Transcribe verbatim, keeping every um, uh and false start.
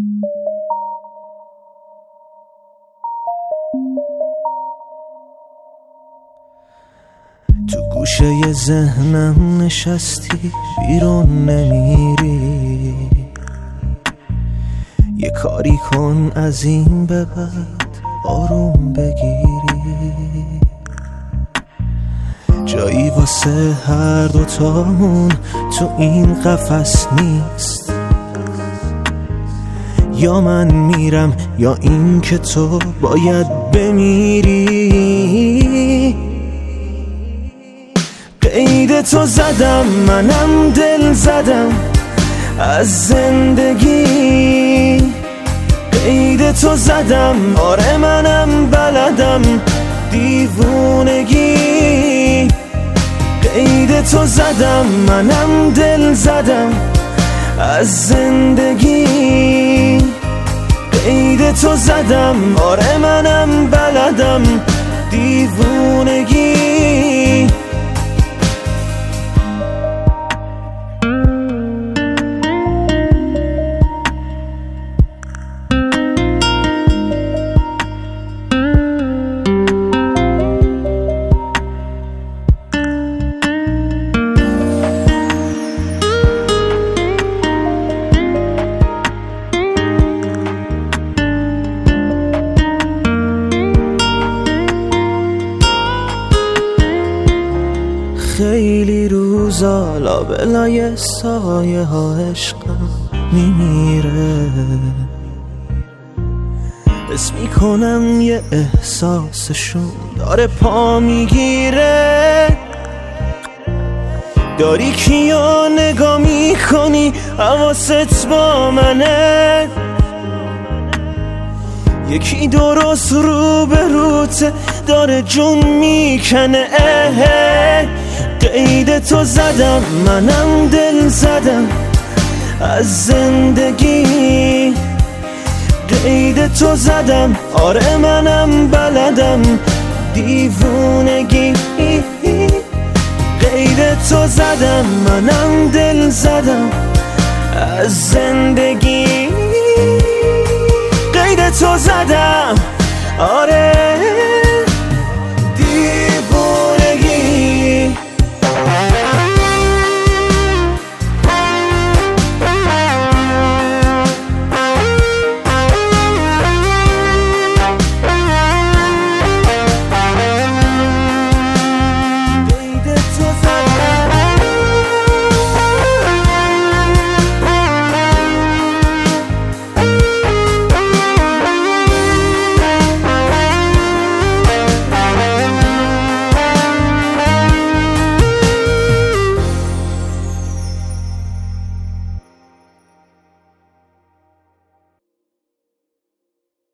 تو گوشه ذهنم نشستی بیرون نمیری، یه کاری کن از این به بعد آروم بگیری. جایی واسه هر دوتامون تو این قفس نیست، یا من میرم یا این که تو باید بمیری. قید تو زدم منم دل زدم از زندگی، قید تو زدم آره منم بلدم دیوونگی. قید تو زدم منم دل زدم از زندگی، قید تو زدم آره منم بلدم دیوونگی. خیلی روزا لابلای سایه ها عشقم میمیره، حس میکنم یه احساسشون داره پا میگیره. داری کیا نگاه میکنی حواست با منه، یکی درست رو به روته داره جون میکنه. قید تو زدم منم دل زدم از زندگی، قید تو زدم آره منم بلدم دیوونگی. قید تو زدم منم دل زدم از زندگی، قید تو زدم آره